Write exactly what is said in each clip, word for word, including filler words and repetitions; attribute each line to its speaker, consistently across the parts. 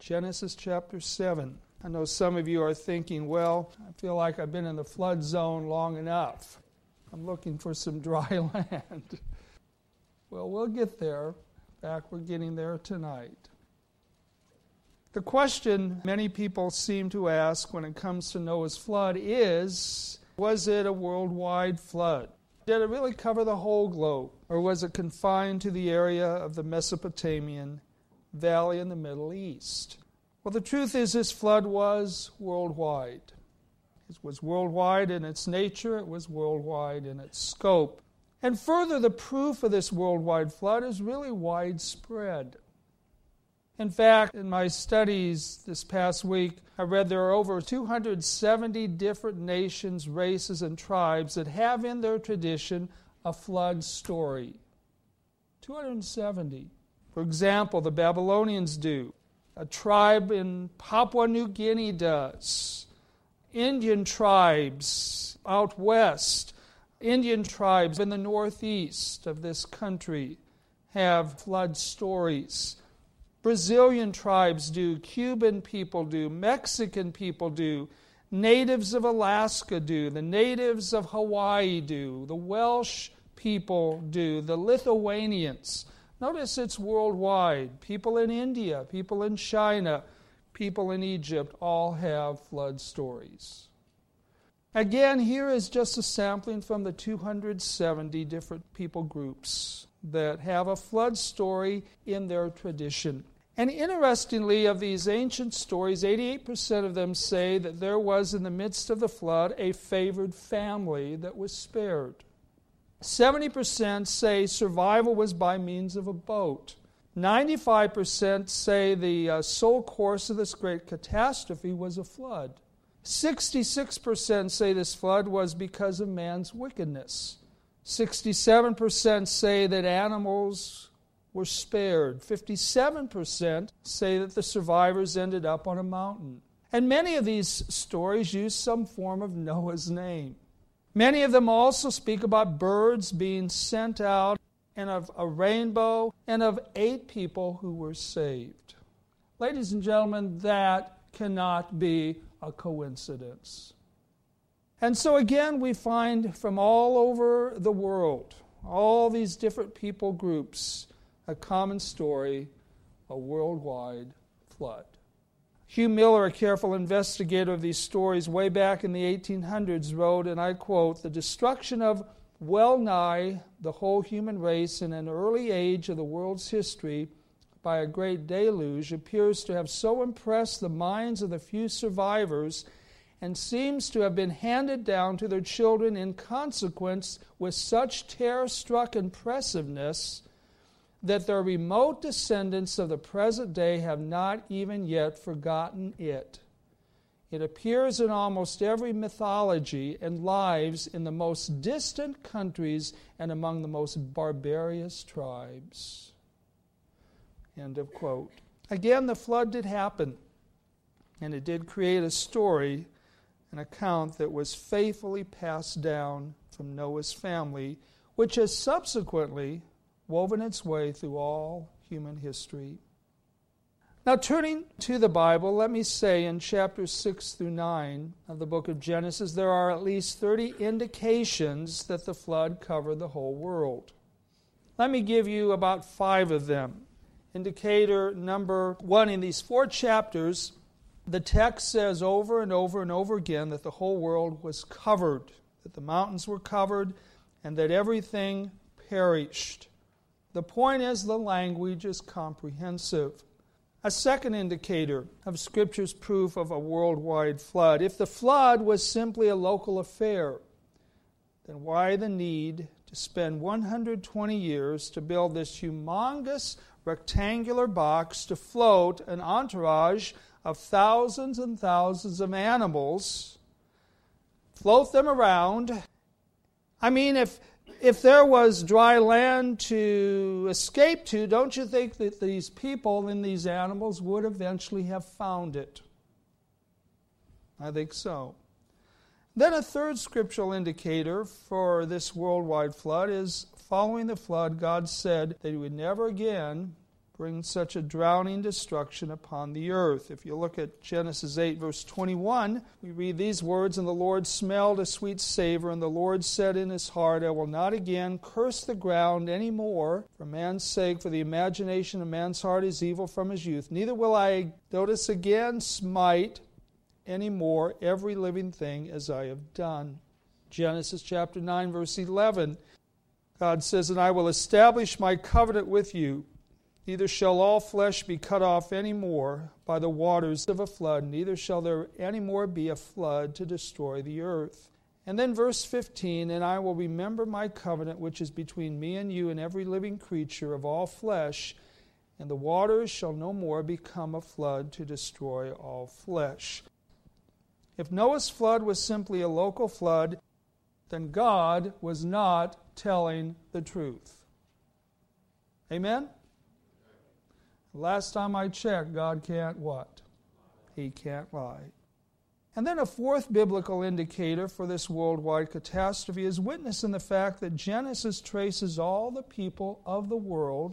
Speaker 1: Genesis chapter seven. I know some of you are thinking, well, I feel like I've been in the flood zone long enough. I'm looking for some dry land. Well, we'll get there. In fact, we're getting there tonight. The question many people seem to ask when it comes to Noah's flood is, was it a worldwide flood? Did it really cover the whole globe? Or was it confined to the area of the Mesopotamian valley in the Middle East? Well, the truth is this flood was worldwide. It was worldwide in its nature. It was worldwide in its scope. And further, the proof of this worldwide flood is really widespread. In fact, in my studies this past week, I read there are over two hundred seventy different nations, races, and tribes that have in their tradition a flood story. two hundred seventy. For example, the Babylonians do. A tribe in Papua New Guinea does. Indian tribes out west, Indian tribes in the northeast of this country have flood stories. Brazilian tribes do, Cuban people do, Mexican people do, natives of Alaska do, the natives of Hawaii do, the Welsh people do, the Lithuanians. Notice it's worldwide. People in India, people in China, people in Egypt all have flood stories. Again, here is just a sampling from the two hundred seventy different people groups that have a flood story in their tradition. And interestingly, of these ancient stories, eighty-eight percent of them say that there was in the midst of the flood a favored family that was spared. seventy percent say survival was by means of a boat. ninety-five percent say the uh, sole course of this great catastrophe was a flood. sixty-six percent say this flood was because of man's wickedness. sixty-seven percent say that animals were spared. fifty-seven percent say that the survivors ended up on a mountain. And many of these stories use some form of Noah's name. Many of them also speak about birds being sent out, and of a rainbow, and of eight people who were saved. Ladies and gentlemen, that cannot be a coincidence. And so again, we find from all over the world, all these different people groups, a common story, a worldwide flood. Hugh Miller, a careful investigator of these stories way back in the eighteen hundreds, wrote, and I quote, "The destruction of well nigh the whole human race in an early age of the world's history by a great deluge appears to have so impressed the minds of the few survivors and seems to have been handed down to their children in consequence with such terror-struck impressiveness that their remote descendants of the present day have not even yet forgotten it. It appears in almost every mythology and lives in the most distant countries and among the most barbarous tribes." End of quote. Again, the flood did happen, and it did create a story, an account that was faithfully passed down from Noah's family, which has subsequently woven its way through all human history. Now, turning to the Bible, let me say in chapters six through nine of the book of Genesis, there are at least thirty indications that the flood covered the whole world. Let me give you about five of them. Indicator number one, in these four chapters, the text says over and over and over again that the whole world was covered, that the mountains were covered, and that everything perished. The point is, the language is comprehensive. A second indicator of Scripture's proof of a worldwide flood. If the flood was simply a local affair, then why the need to spend one hundred twenty years to build this humongous rectangular box to float an entourage of thousands and thousands of animals, float them around? I mean, if If there was dry land to escape to, don't you think that these people and these animals would eventually have found it? I think so. Then a third scriptural indicator for this worldwide flood is following the flood, God said that He would never again bring such a drowning destruction upon the earth. If you look at Genesis eight, verse twenty-one, we read these words, "And the Lord smelled a sweet savor, and the Lord said in his heart, I will not again curse the ground any more for man's sake, for the imagination of man's heart is evil from his youth. Neither will I, notice again, smite any more every living thing as I have done." Genesis chapter nine, verse eleven, God says, "And I will establish my covenant with you. Neither shall all flesh be cut off any more by the waters of a flood, neither shall there any more be a flood to destroy the earth." And then verse fifteen, "And I will remember my covenant which is between me and you and every living creature of all flesh, and the waters shall no more become a flood to destroy all flesh." If Noah's flood was simply a local flood, then God was not telling the truth. Amen? Last time I checked, God can't what? He can't lie. And then a fourth biblical indicator for this worldwide catastrophe is witnessed in the fact that Genesis traces all the people of the world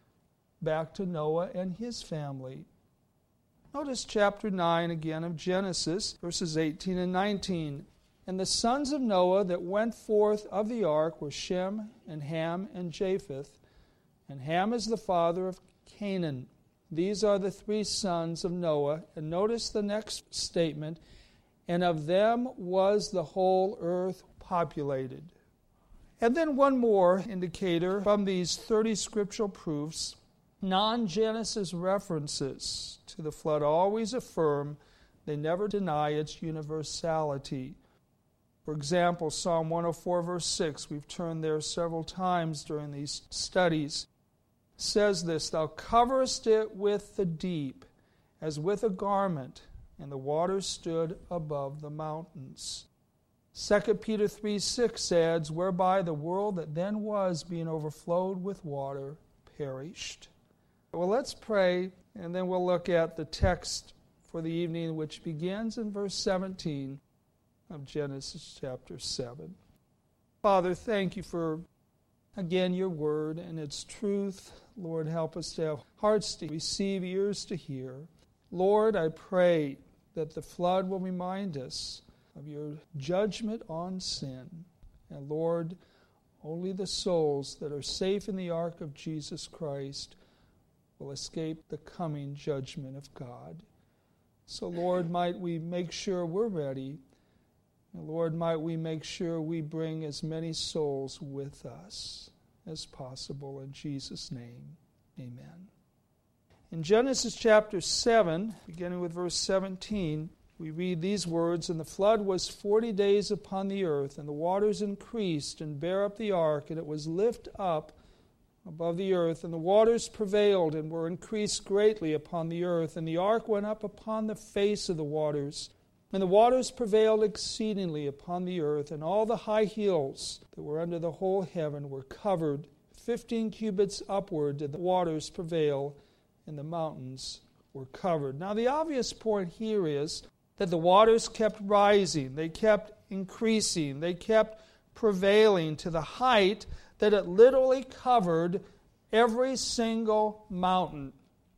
Speaker 1: back to Noah and his family. Notice chapter nine again of Genesis, verses eighteen and nineteen. "And the sons of Noah that went forth of the ark were Shem and Ham and Japheth. And Ham is the father of Canaan. These are the three sons of Noah." And notice the next statement, "And of them was the whole earth populated." And then one more indicator from these thirty scriptural proofs. Non-Genesis references to the flood always affirm, they never deny its universality. For example, Psalm one oh four, verse six, we've turned there several times during these studies, says this, "Thou coverest it with the deep, as with a garment, and the waters stood above the mountains." Second Peter three six adds, "Whereby the world that then was, being overflowed with water, perished." Well, let's pray, and then we'll look at the text for the evening, which begins in verse seventeen of Genesis chapter seven. Father, thank you for, again, your word and its truth. Lord, help us to have hearts to receive, ears to hear. Lord, I pray that the flood will remind us of your judgment on sin. And Lord, only the souls that are safe in the ark of Jesus Christ will escape the coming judgment of God. So, Lord, might we make sure we're ready. And Lord, might we make sure we bring as many souls with us as possible. In Jesus' name, amen. In Genesis chapter seven, beginning with verse seventeen, we read these words, "And the flood was forty days upon the earth, and the waters increased and bare up the ark, and it was lift up above the earth, and the waters prevailed and were increased greatly upon the earth, and the ark went up upon the face of the waters. And the waters prevailed exceedingly upon the earth, and all the high hills that were under the whole heaven were covered. Fifteen cubits upward did the waters prevail, and the mountains were covered." Now the obvious point here is that the waters kept rising, they kept increasing, they kept prevailing to the height that it literally covered every single mountain.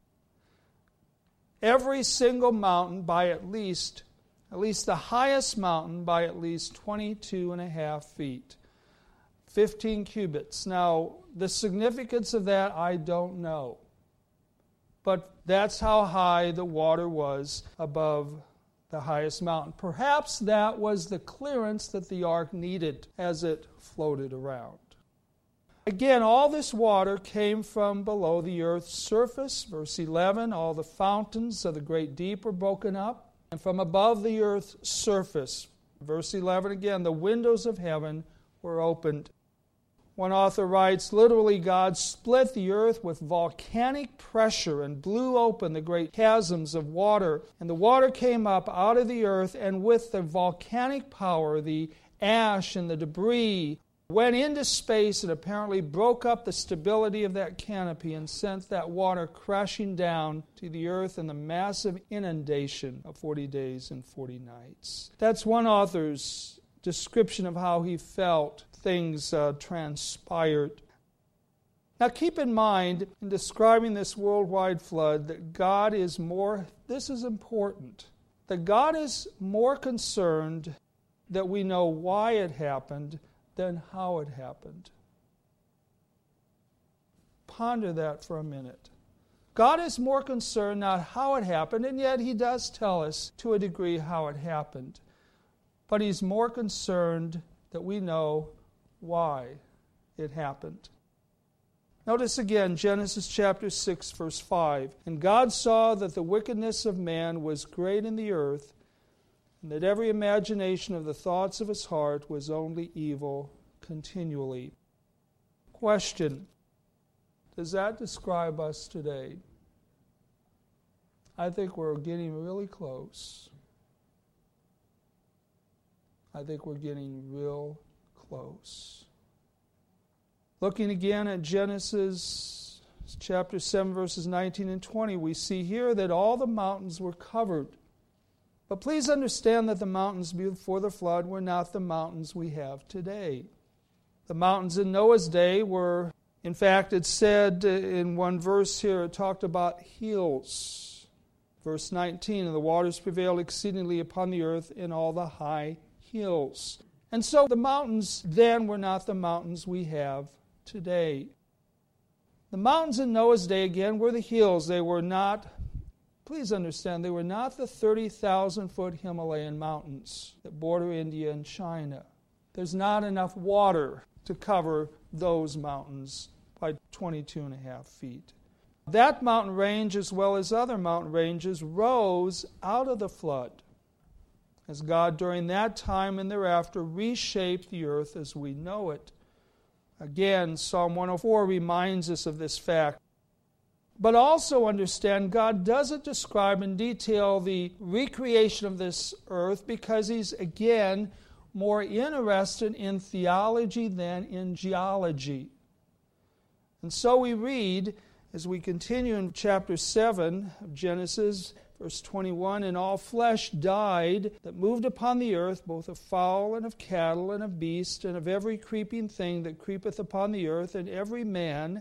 Speaker 1: Every single mountain by at least At least the highest mountain by at least twenty-two and a half feet. fifteen cubits. Now, the significance of that, I don't know. But that's how high the water was above the highest mountain. Perhaps that was the clearance that the ark needed as it floated around. Again, all this water came from below the earth's surface. Verse eleven, "All the fountains of the great deep were broken up. And from above the earth's surface," verse eleven again, "the windows of heaven were opened." One author writes, literally, God split the earth with volcanic pressure and blew open the great chasms of water. And the water came up out of the earth, and with the volcanic power, the ash and the debris went into space and apparently broke up the stability of that canopy and sent that water crashing down to the earth in the massive inundation of forty days and forty nights. That's one author's description of how he felt things uh, transpired. Now keep in mind, in describing this worldwide flood, that God is more, this is important, that God is more concerned that we know why it happened than how it happened. Ponder that for a minute. God is more concerned not how it happened, and yet He does tell us to a degree how it happened. But He's more concerned that we know why it happened. Notice again Genesis chapter six, verse five. And God saw that the wickedness of man was great in the earth, and that every imagination of the thoughts of his heart was only evil continually. Question: does that describe us today? I think we're getting really close. I think we're getting real close. Looking again at Genesis chapter seven, verses nineteen and twenty, we see here that all the mountains were covered. But please understand that the mountains before the flood were not the mountains we have today. The mountains in Noah's day were, in fact, it said in one verse here, it talked about hills. Verse nineteen, and the waters prevailed exceedingly upon the earth in all the high hills. And so the mountains then were not the mountains we have today. The mountains in Noah's day, again, were the hills. They were not, please understand, they were not the thirty thousand foot Himalayan mountains that border India and China. There's not enough water to cover those mountains by twenty-two and a half feet. That mountain range, as well as other mountain ranges, rose out of the flood as God during that time and thereafter reshaped the earth as we know it. Again, Psalm one oh four reminds us of this fact. But also understand, God doesn't describe in detail the recreation of this earth because He's, again, more interested in theology than in geology. And so we read, as we continue in chapter seven of Genesis, verse twenty-one, and all flesh died that moved upon the earth, both of fowl and of cattle and of beast and of every creeping thing that creepeth upon the earth, and every man.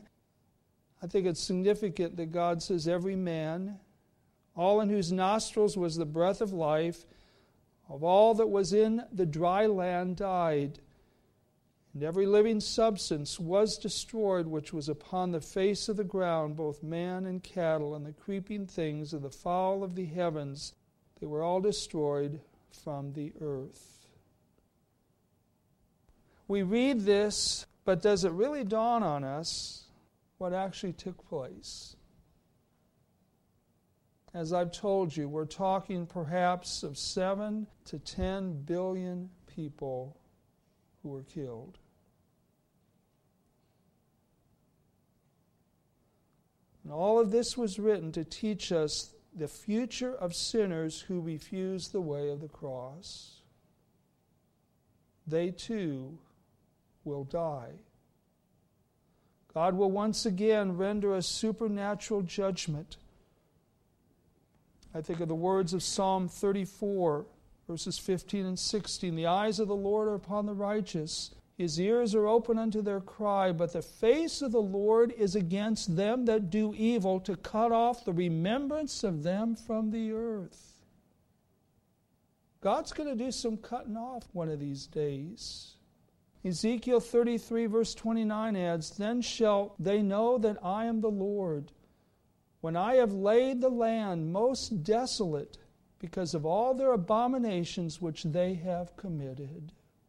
Speaker 1: I think it's significant that God says every man, all in whose nostrils was the breath of life, of all that was in the dry land died. And every living substance was destroyed which was upon the face of the ground, both man and cattle, and the creeping things, and the fowl of the heavens. They were all destroyed from the earth. We read this, but does it really dawn on us what actually took place? As I've told you, we're talking perhaps of seven to ten billion people who were killed. And all of this was written to teach us the future of sinners who refuse the way of the cross. They too will die. God will once again render a supernatural judgment. I think of the words of Psalm thirty-four, verses fifteen and sixteen. The eyes of the Lord are upon the righteous. His ears are open unto their cry, but the face of the Lord is against them that do evil, to cut off the remembrance of them from the earth. God's going to do some cutting off one of these days. Ezekiel thirty-three, verse twenty-nine adds, then shall they know that I am the Lord, when I have laid the land most desolate because of all their abominations which they have committed.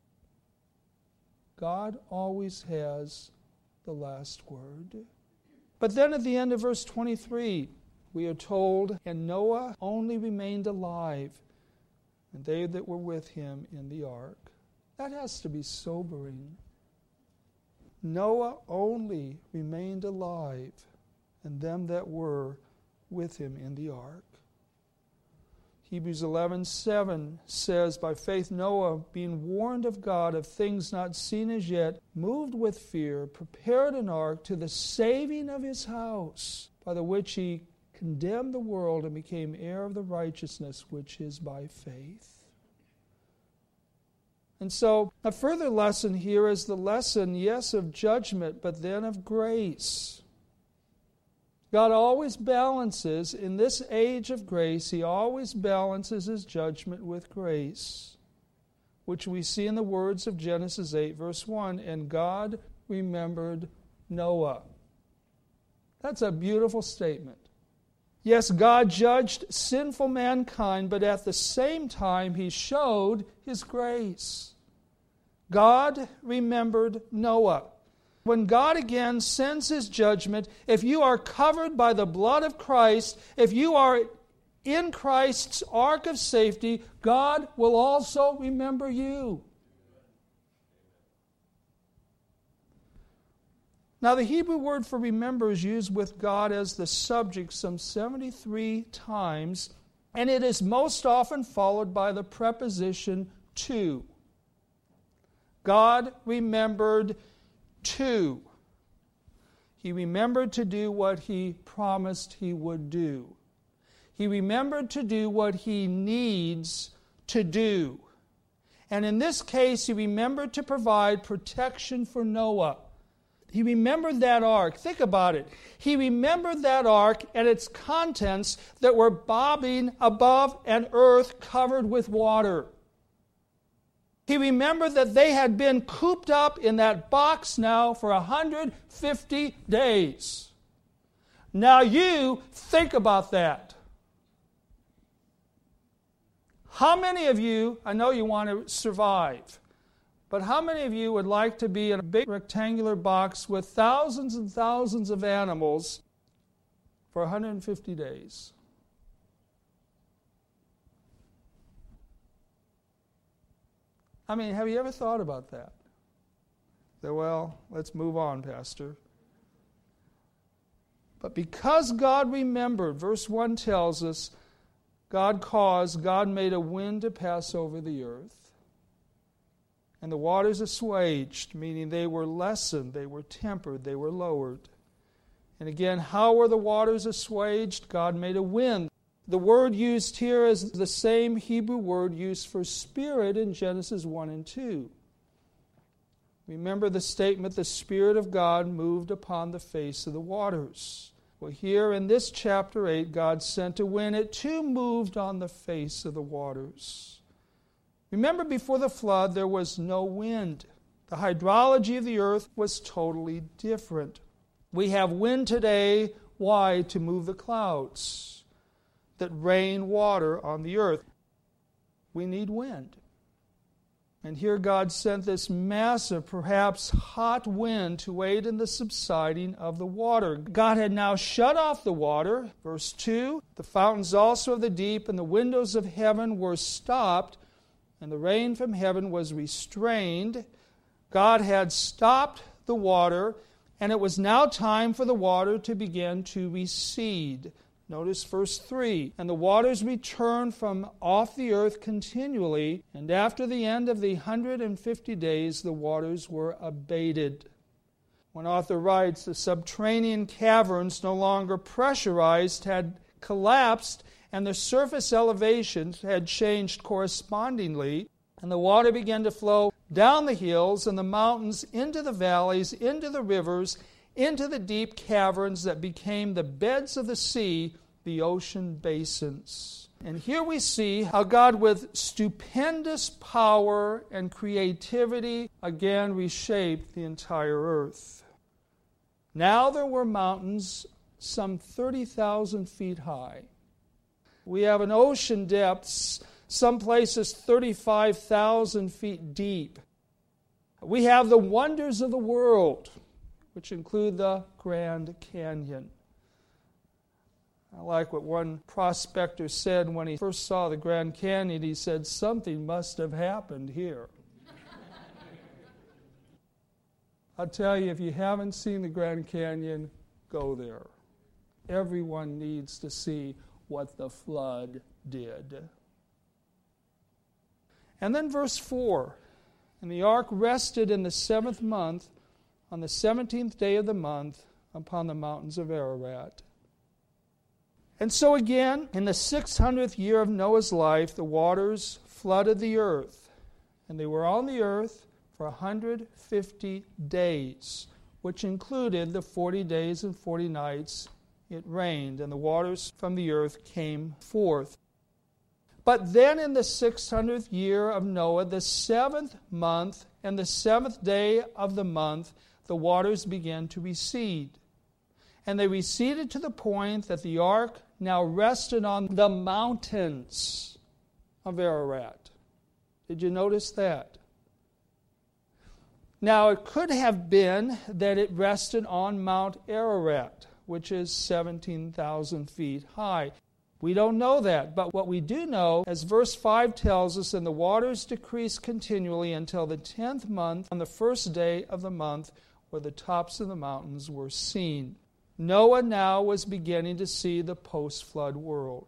Speaker 1: God always has the last word. But then at the end of verse twenty-three, we are told, and Noah only remained alive, and they that were with him in the ark. That has to be sobering. Noah only remained alive, and them that were with him in the ark. Hebrews eleven seven says, by faith Noah, being warned of God of things not seen as yet, moved with fear, prepared an ark to the saving of his house, by the which he condemned the world and became heir of the righteousness which is by faith. And so a further lesson here is the lesson, yes, of judgment, but then of grace. God always balances, in this age of grace, He always balances His judgment with grace, which we see in the words of Genesis eight, verse one, and God remembered Noah. That's a beautiful statement. Yes, God judged sinful mankind, but at the same time, He showed His grace. God remembered Noah. When God again sends His judgment, if you are covered by the blood of Christ, if you are in Christ's ark of safety, God will also remember you. Now, the Hebrew word for remember is used with God as the subject some seventy-three times, and it is most often followed by the preposition to. God remembered to. He remembered to do what He promised He would do. He remembered to do what He needs to do. And in this case, He remembered to provide protection for Noah. He remembered that ark. Think about it. He remembered that ark and its contents that were bobbing above an earth covered with water. He remembered that they had been cooped up in that box now for one hundred fifty days. Now you think about that. How many of you, I know you want to survive, but how many of you would like to be in a big rectangular box with thousands and thousands of animals for one hundred fifty days? I mean, have you ever thought about that? Say, well, let's move on, Pastor. But because God remembered, verse one tells us, God caused, God made a wind to pass over the earth. And the waters assuaged, meaning they were lessened, they were tempered, they were lowered. And again, how were the waters assuaged? God made a wind. The word used here is the same Hebrew word used for spirit in Genesis one and two. Remember the statement, the Spirit of God moved upon the face of the waters. Well, here in this chapter eight, God sent a wind. It too moved on the face of the waters. Remember, before the flood, there was no wind. The hydrology of the earth was totally different. We have wind today. Why? To move the clouds that rain water on the earth. We need wind. And here God sent this massive, perhaps hot wind to aid in the subsiding of the water. God had now shut off the water. Verse two, the fountains also of the deep and the windows of heaven were stopped, and the rain from heaven was restrained. God had stopped the water, and it was now time for the water to begin to recede. Notice verse three, and the waters returned from off the earth continually, and after the end of the one hundred fifty days, the waters were abated. One author writes, the subterranean caverns, no longer pressurized, had collapsed, and the surface elevations had changed correspondingly, and the water began to flow down the hills and the mountains into the valleys, into the rivers, into the deep caverns that became the beds of the sea, the ocean basins. And here we see how God, with stupendous power and creativity, again reshaped the entire earth. Now there were mountains some thirty thousand feet high. We have an ocean depths, some places thirty-five thousand feet deep. We have the wonders of the world, which include the Grand Canyon. I like what one prospector said when he first saw the Grand Canyon. He said, something must have happened here. I'll tell you, if you haven't seen the Grand Canyon, go there. Everyone needs to see what the flood did. And then verse four, and the ark rested in the seventh month, on the seventeenth day of the month, upon the mountains of Ararat. And so again, in the six hundredth year of Noah's life, the waters flooded the earth. And they were on the earth for one hundred fifty days, which included the forty days and forty nights it rained, and the waters from the earth came forth. But then in the six hundredth year of Noah, the seventh month and the seventh day of the month, the waters began to recede. And they receded to the point that the ark now rested on the mountains of Ararat. Did you notice that? Now, it could have been that it rested on Mount Ararat, which is seventeen thousand feet high. We don't know that, but what we do know, as verse five tells us, and the waters decreased continually until the tenth month, on the first day of the month, where the tops of the mountains were seen. Noah now was beginning to see the post-flood world.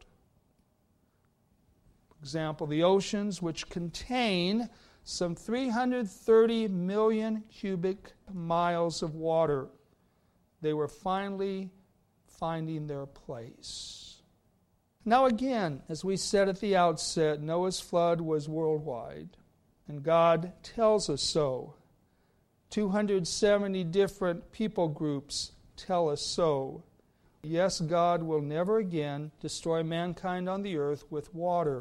Speaker 1: For example, the oceans, which contain some three hundred thirty million cubic miles of water, they were finally finding their place. Now again, as we said at the outset, Noah's flood was worldwide, and God tells us so. two hundred seventy different people groups tell us so. Yes, God will never again destroy mankind on the earth with water.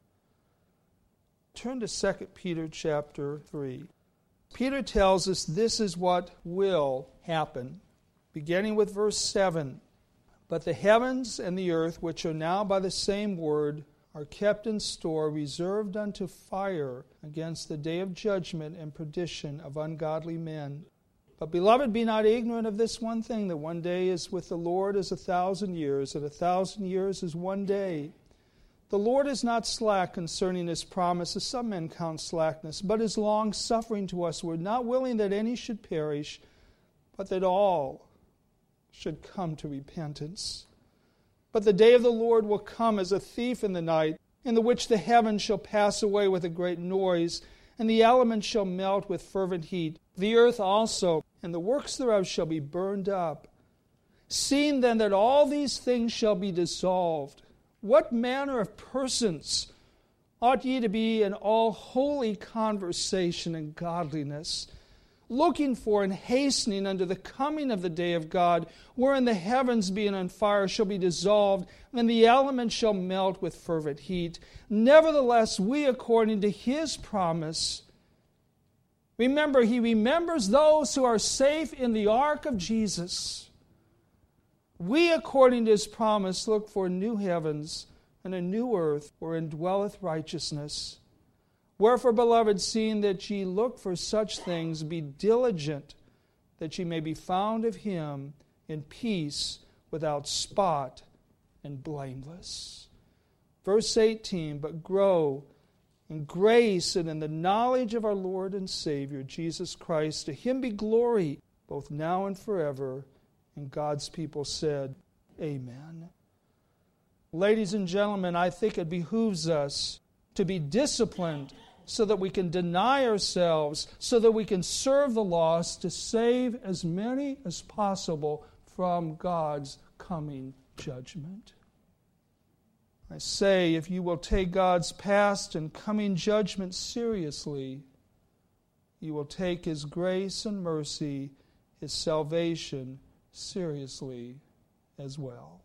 Speaker 1: Turn to Second Peter chapter three. Peter tells us this is what will happen, beginning with verse seven. But the heavens and the earth, which are now by the same word, are kept in store, reserved unto fire against the day of judgment and perdition of ungodly men. But, beloved, be not ignorant of this one thing, that one day is with the Lord as a thousand years, and a thousand years is one day. The Lord is not slack concerning his promise, as some men count slackness, but is long-suffering to us, we're not willing that any should perish, but that all should come to repentance. But the day of the Lord will come as a thief in the night, in the which the heavens shall pass away with a great noise, and the elements shall melt with fervent heat. The earth also, and the works thereof shall be burned up. Seeing then that all these things shall be dissolved, what manner of persons ought ye to be in all holy conversation and godliness, looking for and hastening unto the coming of the day of God, wherein the heavens being on fire shall be dissolved, and the elements shall melt with fervent heat. Nevertheless, we, according to his promise, remember, he remembers those who are safe in the ark of Jesus. We, according to his promise, look for new heavens and a new earth wherein dwelleth righteousness. Wherefore, beloved, seeing that ye look for such things, be diligent that ye may be found of him in peace, without spot, and blameless. Verse eighteen, but grow in grace and in the knowledge of our Lord and Savior, Jesus Christ. To him be glory, both now and forever. And God's people said, Amen. Ladies and gentlemen, I think it behooves us to be disciplined so that we can deny ourselves, so that we can serve the lost, to save as many as possible from God's coming judgment. I say, if you will take God's past and coming judgment seriously, you will take his grace and mercy, his salvation seriously as well.